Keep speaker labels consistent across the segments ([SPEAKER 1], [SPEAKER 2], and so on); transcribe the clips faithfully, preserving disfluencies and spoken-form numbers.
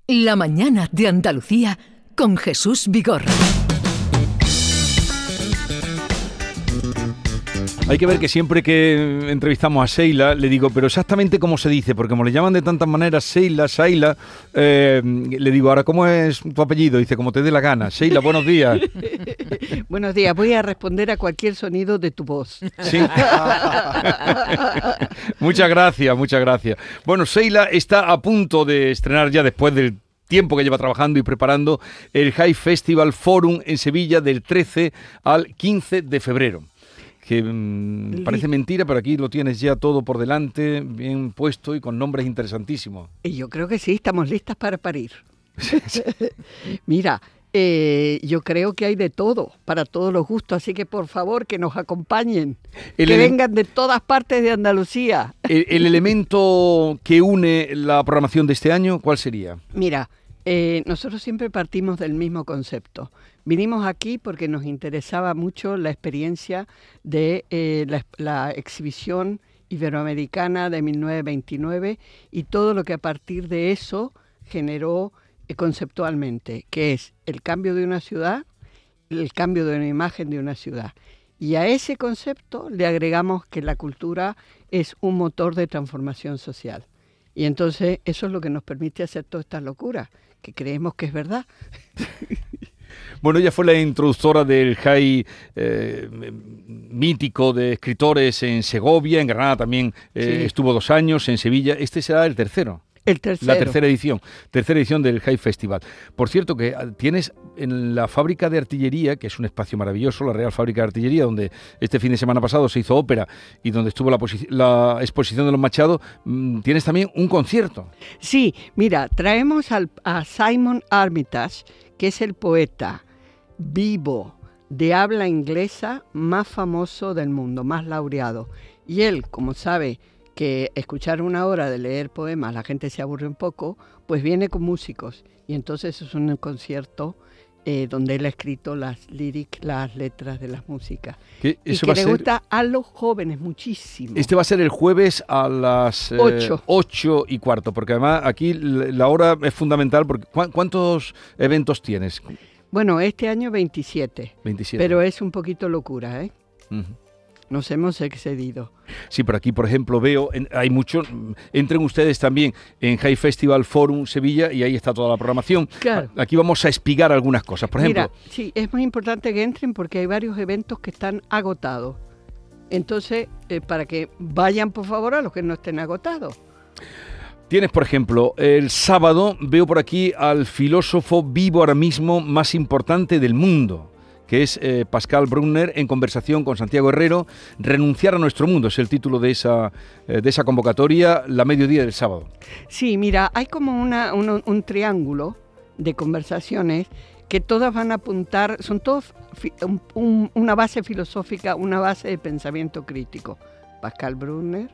[SPEAKER 1] La mañana de Andalucía con Jesús Vigorra.
[SPEAKER 2] Hay que ver que siempre que entrevistamos a Sheila, le digo, pero exactamente cómo se dice, porque como le llaman de tantas maneras, Sheila, Sheila, eh, le digo, ahora, ¿cómo es tu apellido? Dice, como te dé la gana. Sheila, buenos días.
[SPEAKER 3] Buenos días, voy a responder a cualquier sonido de tu voz.
[SPEAKER 2] Sí. Muchas gracias, muchas gracias. Bueno, Sheila está a punto de estrenar ya, después del tiempo que lleva trabajando y preparando, el Jai Festival Forum en Sevilla del trece al quince de febrero. Que mmm, parece mentira, pero aquí lo tienes ya todo por delante, bien puesto y con nombres interesantísimos.
[SPEAKER 3] Y yo creo que sí, estamos listas para parir. Mira, eh, yo creo que hay de todo, para todos los gustos, así que por favor que nos acompañen, el que ele- vengan de todas partes de Andalucía.
[SPEAKER 2] El, el elemento que une la programación de este año, ¿cuál sería?
[SPEAKER 3] Mira, eh, nosotros siempre partimos del mismo concepto. Vinimos aquí porque nos interesaba mucho la experiencia de eh, la, la exhibición iberoamericana de mil novecientos veintinueve y todo lo que a partir de eso generó eh, conceptualmente, que es el cambio de una ciudad, el cambio de una imagen de una ciudad. Y a ese concepto le agregamos que la cultura es un motor de transformación social. Y entonces eso es lo que nos permite hacer todas estas locuras, que creemos que es verdad.
[SPEAKER 2] Bueno, ella fue la introductora del Jai eh, mítico de escritores en Segovia, en Granada también eh, sí. Estuvo dos años, en Sevilla. Este será el tercero.
[SPEAKER 3] El tercero.
[SPEAKER 2] La tercera edición, tercera edición del Jai Festival. Por cierto, que tienes en la fábrica de artillería, que es un espacio maravilloso, la Real Fábrica de Artillería, donde este fin de semana pasado se hizo ópera y donde estuvo la, posi- la exposición de los Machado, mmm, tienes también un concierto.
[SPEAKER 3] Sí, mira, traemos al, a Simon Armitage, que es el poeta vivo de habla inglesa más famoso del mundo, más laureado. Y él, como sabe que escuchar una hora de leer poemas la gente se aburre un poco, pues viene con músicos. Y entonces es un concierto eh, donde él ha escrito las lyrics, las letras de las músicas.
[SPEAKER 2] ¿Qué?
[SPEAKER 3] Y
[SPEAKER 2] Eso
[SPEAKER 3] que
[SPEAKER 2] va
[SPEAKER 3] le
[SPEAKER 2] a ser...
[SPEAKER 3] gusta a los jóvenes muchísimo.
[SPEAKER 2] Este va a ser el jueves a las eh,
[SPEAKER 3] ocho.
[SPEAKER 2] ocho y cuarto, porque además aquí la hora es fundamental. Porque ¿cu- ¿Cuántos eventos tienes?
[SPEAKER 3] Bueno, este año veintisiete,
[SPEAKER 2] veintisiete.
[SPEAKER 3] Pero es un poquito locura, ¿eh?
[SPEAKER 2] Uh-huh.
[SPEAKER 3] Nos hemos excedido.
[SPEAKER 2] Sí, pero aquí, por ejemplo, veo, en, hay mucho, entren ustedes también en Jai Festival Forum Sevilla y ahí está toda la programación.
[SPEAKER 3] Claro.
[SPEAKER 2] Aquí vamos a espigar algunas cosas, por ejemplo.
[SPEAKER 3] Mira, sí, es muy importante que entren porque hay varios eventos que están agotados. Entonces, eh, para que vayan, por favor, a los que no estén agotados.
[SPEAKER 2] Tienes, por ejemplo, el sábado, veo por aquí al filósofo vivo ahora mismo más importante del mundo, que es eh, Pascal Bruckner, en conversación con Santiago Herrero. Renunciar a nuestro mundo es el título de esa, eh, de esa convocatoria, la mediodía del sábado.
[SPEAKER 3] Sí, mira, hay como una, un, un triángulo de conversaciones que todas van a apuntar, son todos fi, un, un, una base filosófica, una base de pensamiento crítico. Pascal Bruckner,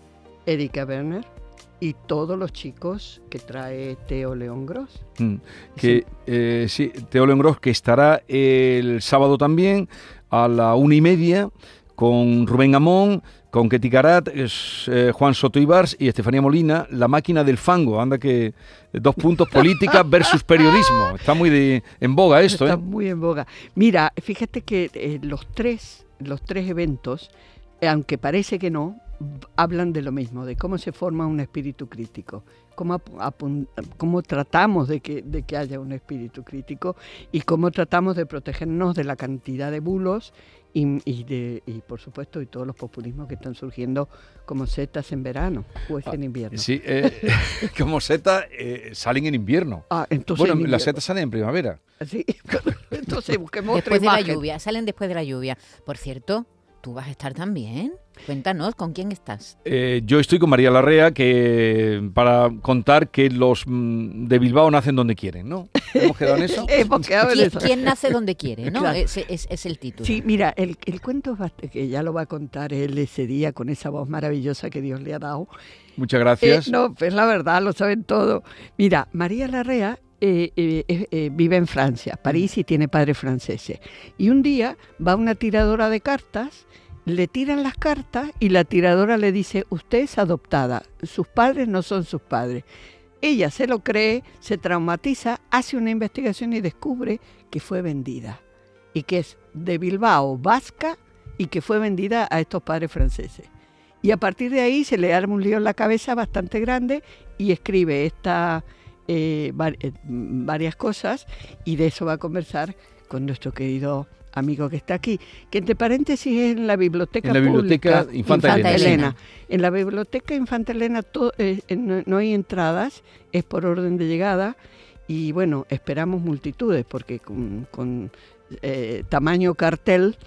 [SPEAKER 3] Erika Werner y todos los chicos que trae Theo León Gros.
[SPEAKER 2] Mm, que, sí. Eh, sí, Theo León Gros, que estará el sábado también a la una y media con Rubén Amón, con Ketty Garat, eh, Juan Soto Ibars y Estefanía Molina, La máquina del fango. Anda que dos puntos, política versus periodismo. Está muy de, en boga esto.
[SPEAKER 3] Está
[SPEAKER 2] ¿eh?
[SPEAKER 3] muy en boga. Mira, fíjate que eh, los tres, los tres eventos, eh, aunque parece que no, hablan de lo mismo, de cómo se forma un espíritu crítico, cómo, apun- cómo tratamos de que, de que haya un espíritu crítico y cómo tratamos de protegernos de la cantidad de bulos y, y, de, y por supuesto, y todos los populismos que están surgiendo como setas en verano o es en invierno.
[SPEAKER 2] Sí, eh, como setas eh, salen en invierno.
[SPEAKER 3] Ah, entonces
[SPEAKER 2] bueno,
[SPEAKER 3] en invierno.
[SPEAKER 2] Las setas salen en primavera.
[SPEAKER 3] Sí, entonces busquemos
[SPEAKER 4] después
[SPEAKER 3] otra
[SPEAKER 4] de
[SPEAKER 3] imagen.
[SPEAKER 4] la lluvia, salen después de la lluvia. Por cierto, ¿tú vas a estar también? Cuéntanos, ¿con quién estás?
[SPEAKER 2] Eh, yo estoy con María Larrea, que para contar que los mm, de Bilbao nacen donde quieren, ¿no? ¿Hemos quedado en eso?
[SPEAKER 3] Hemos quedado en
[SPEAKER 4] ¿Quién,
[SPEAKER 3] eso.
[SPEAKER 4] quién nace donde quiere, no?
[SPEAKER 3] Claro.
[SPEAKER 4] Es, es, es el título.
[SPEAKER 3] Sí, mira, el, el cuento es bast- que ya lo va a contar él ese día con esa voz maravillosa que Dios le ha dado.
[SPEAKER 2] Muchas gracias.
[SPEAKER 3] Eh, no, pues la verdad, lo saben todo. Mira, María Larrea eh, eh, eh, vive en Francia, París, y tiene padres franceses. Y un día va una tiradora de cartas, le tiran las cartas y la tiradora le dice: usted es adoptada, sus padres no son sus padres. Ella se lo cree, se traumatiza, hace una investigación y descubre que fue vendida y que es de Bilbao, vasca, y que fue vendida a estos padres franceses. Y a partir de ahí se le arma un lío en la cabeza bastante grande y escribe esta, eh, var- eh, varias cosas, y de eso va a conversar con nuestro querido amigo que está aquí, que entre paréntesis es en la biblioteca
[SPEAKER 2] En la biblioteca
[SPEAKER 3] pública
[SPEAKER 2] Infanta
[SPEAKER 4] Elena.
[SPEAKER 3] Elena. En la biblioteca Infanta Elena to- eh, eh, no, no hay entradas, es por orden de llegada, y bueno, esperamos multitudes porque con, con eh, tamaño cartel.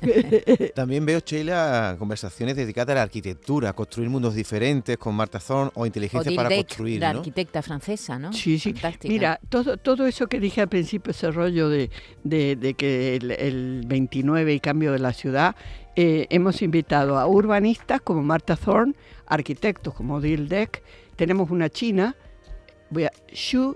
[SPEAKER 5] También veo, Sheila, conversaciones dedicadas a la arquitectura, a construir mundos diferentes con Martha Thorne o inteligencia
[SPEAKER 4] Odile
[SPEAKER 5] para
[SPEAKER 4] Deck,
[SPEAKER 5] construir,
[SPEAKER 4] la
[SPEAKER 5] ¿no?
[SPEAKER 4] arquitecta francesa, ¿no?
[SPEAKER 3] Sí, sí.
[SPEAKER 4] Fantástica.
[SPEAKER 3] Mira, todo, todo eso que dije al principio, ese rollo de, de, de que el, el veintinueve y cambio de la ciudad, eh, hemos invitado a urbanistas como Martha Thorne, arquitectos como Odile Deck, tenemos una china, voy a Xu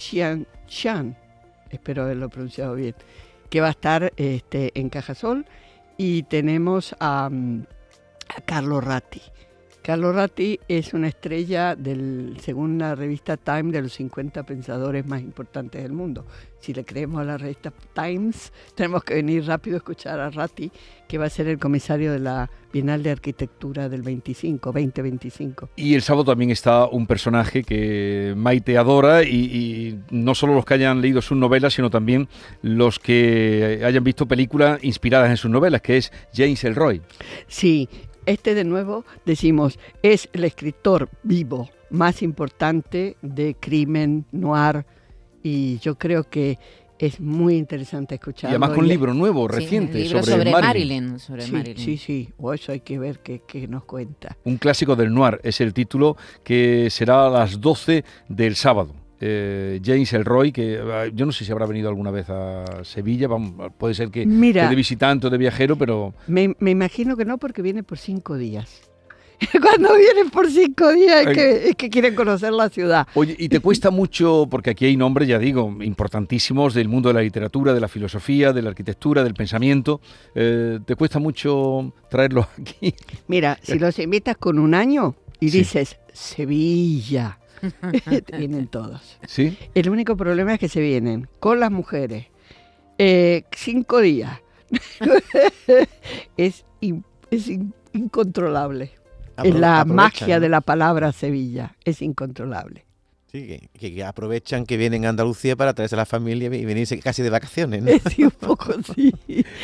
[SPEAKER 3] Xianshan, espero haberlo pronunciado bien, que va a estar este, en Cajasol, y tenemos a, mm, a Carlo Ratti. Carlo Ratti es una estrella del, según la revista Time, de los cincuenta pensadores más importantes del mundo. Si le creemos a la revista Times, tenemos que venir rápido a escuchar a Ratti, que va a ser el comisario de la Bienal de Arquitectura del veinticinco, veinte veinticinco.
[SPEAKER 2] Y el sábado también está un personaje que Maite adora, y, y no solo los que hayan leído sus novelas, sino también los que hayan visto películas inspiradas en sus novelas, que es James Ellroy.
[SPEAKER 3] Sí, este de nuevo, decimos, es el escritor vivo más importante de crimen, noir, y yo creo que es muy interesante
[SPEAKER 2] Y
[SPEAKER 3] escucharlo.
[SPEAKER 2] además con un
[SPEAKER 3] Y-
[SPEAKER 2] libro nuevo,
[SPEAKER 4] Sí,
[SPEAKER 2] reciente,
[SPEAKER 4] un libro
[SPEAKER 2] sobre,
[SPEAKER 4] sobre
[SPEAKER 2] Marilyn.
[SPEAKER 4] Marilyn. sobre
[SPEAKER 3] Sí,
[SPEAKER 4] Marilyn.
[SPEAKER 3] sí, sí, o eso hay que ver qué, qué nos cuenta.
[SPEAKER 2] Un clásico del noir, es el título, que será a las doce del sábado. Eh, James Ellroy, que eh, yo no sé si habrá venido alguna vez a Sevilla, vamos, puede ser que,
[SPEAKER 3] Mira.
[SPEAKER 2] que de visitante o de viajero, pero
[SPEAKER 3] Me, me imagino que no, porque viene por cinco días. Cuando vienen por cinco días es que, es que quieren conocer la ciudad.
[SPEAKER 2] oye, y te cuesta mucho, porque aquí hay nombres, ya digo, importantísimos del mundo de la literatura, de la filosofía, de la arquitectura, del pensamiento, eh, ¿te cuesta mucho traerlos aquí?
[SPEAKER 3] Mira, si los invitas con un año y
[SPEAKER 2] Sí.
[SPEAKER 3] dices Sevilla, te vienen todos.
[SPEAKER 2] ¿Sí?
[SPEAKER 3] El único problema es que se vienen con las mujeres eh, cinco días. es in- es in- incontrolable. Es
[SPEAKER 5] Apro-
[SPEAKER 3] la
[SPEAKER 5] aprovechan,
[SPEAKER 3] magia
[SPEAKER 5] ¿no?
[SPEAKER 3] de la palabra Sevilla. Es incontrolable.
[SPEAKER 5] Sí, que, que- que aprovechan que vienen a Andalucía para traerse a la familia y venirse casi de vacaciones, ¿no?
[SPEAKER 3] Sí, un poco sí.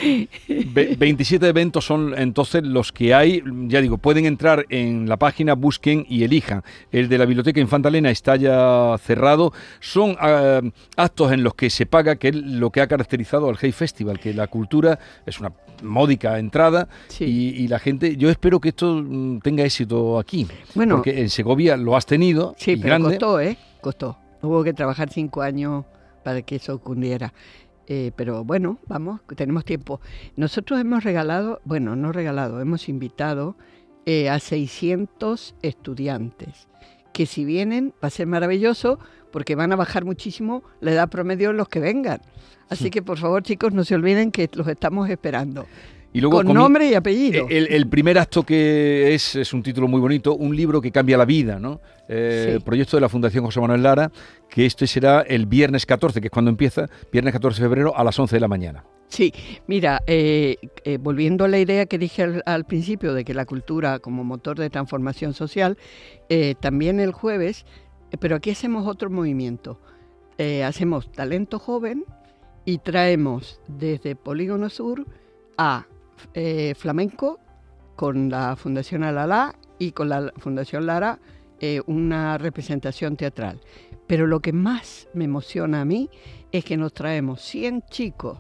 [SPEAKER 2] Ve- veintisiete eventos son entonces los que hay, ya digo, pueden entrar en la página, busquen y elijan. El de la Biblioteca Infanta Elena está ya cerrado. Son ah, actos en los que se paga, que es lo que ha caracterizado al Hey Festival, que la cultura es una módica entrada,
[SPEAKER 3] Sí.
[SPEAKER 2] y, y la gente, yo espero que esto mm, tenga éxito aquí,
[SPEAKER 3] Bueno,
[SPEAKER 2] porque en Segovia lo has tenido,
[SPEAKER 3] sí,
[SPEAKER 2] y
[SPEAKER 3] pero
[SPEAKER 2] grande.
[SPEAKER 3] costó, ¿eh? Costó. Hubo que trabajar cinco años para que eso ocurriera. Eh, pero bueno, vamos, tenemos tiempo. Nosotros hemos regalado, bueno, no regalado, hemos invitado eh, a seiscientos estudiantes, que si vienen va a ser maravilloso porque van a bajar muchísimo la edad promedio en los que vengan. Así que por favor, chicos, no se olviden que los estamos esperando.
[SPEAKER 2] Y luego
[SPEAKER 3] Con
[SPEAKER 2] comi-
[SPEAKER 3] nombre y apellido.
[SPEAKER 2] El, el primer acto, que es, es un título muy bonito, un libro que cambia la vida, ¿no? Eh,
[SPEAKER 3] Sí.
[SPEAKER 2] Proyecto de la Fundación José Manuel Lara, que este será el viernes catorce, que es cuando empieza, viernes catorce de febrero a las once de la mañana.
[SPEAKER 3] Sí, mira, eh, eh, volviendo a la idea que dije al, al principio de que la cultura como motor de transformación social, eh, también el jueves, eh, pero aquí hacemos otro movimiento. Eh, hacemos talento joven y traemos desde Polígono Sur a eh, flamenco con la Fundación Alalá y con la Fundación Lara eh, una representación teatral. Pero lo que más me emociona a mí es que nos traemos cien chicos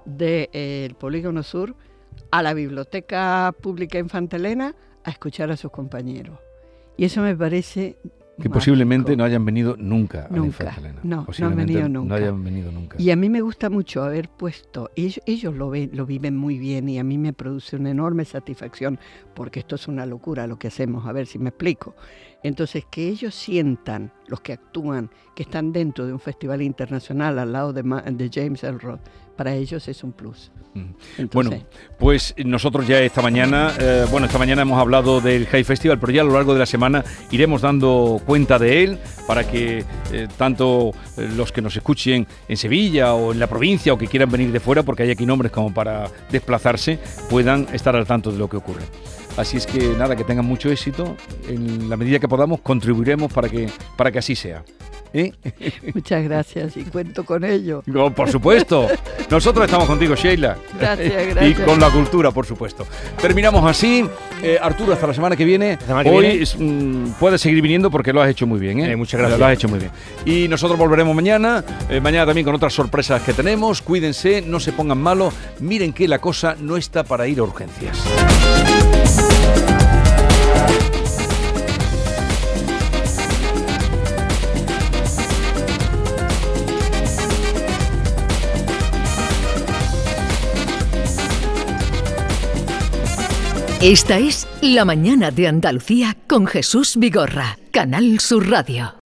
[SPEAKER 3] del Polígono Sur a la Biblioteca Pública Infanta Elena a escuchar a sus compañeros. Y eso me parece
[SPEAKER 2] Que
[SPEAKER 3] mágico.
[SPEAKER 2] posiblemente no hayan venido nunca a la
[SPEAKER 3] Nunca,
[SPEAKER 2] Infanta Elena.
[SPEAKER 3] no, no han
[SPEAKER 2] Posiblemente
[SPEAKER 3] venido
[SPEAKER 2] No
[SPEAKER 3] nunca.
[SPEAKER 2] hayan venido nunca.
[SPEAKER 3] Y a mí me gusta mucho haber puesto, ellos, ellos lo, ven, lo viven muy bien y a mí me produce una enorme satisfacción porque esto es una locura lo que hacemos, a ver si me explico. Entonces, que ellos sientan, los que actúan, que están dentro de un festival internacional al lado de, Ma- de James Elrod, para ellos es un plus. Entonces,
[SPEAKER 2] bueno, pues nosotros ya esta mañana, eh, bueno, esta mañana hemos hablado del Hyde Festival, pero ya a lo largo de la semana iremos dando cuenta de él para que eh, tanto eh, los que nos escuchen en Sevilla o en la provincia o que quieran venir de fuera, porque hay aquí nombres como para desplazarse, puedan estar al tanto de lo que ocurre. Así es que nada, que tengan mucho éxito. En la medida que podamos, contribuiremos para que, para que así sea. ¿Eh?
[SPEAKER 3] muchas gracias y cuento con ello.
[SPEAKER 2] Oh, por supuesto. Nosotros estamos contigo, Sheila.
[SPEAKER 3] Gracias,
[SPEAKER 2] Y
[SPEAKER 3] gracias.
[SPEAKER 2] con la cultura, por supuesto. Terminamos así. Eh, Arturo, hasta la semana que viene.
[SPEAKER 6] semana que
[SPEAKER 2] Hoy
[SPEAKER 6] viene.
[SPEAKER 2] es, mm, puedes seguir viniendo porque lo has hecho muy bien. ¿eh?
[SPEAKER 6] Eh, muchas gracias.
[SPEAKER 2] Lo has hecho muy bien. Y nosotros volveremos mañana. eh, mañana también con otras sorpresas que tenemos. Cuídense, no se pongan malos. Miren que la cosa no está para ir a urgencias.
[SPEAKER 1] Esta es La Mañana de Andalucía con Jesús Vigorra, Canal Sur Radio.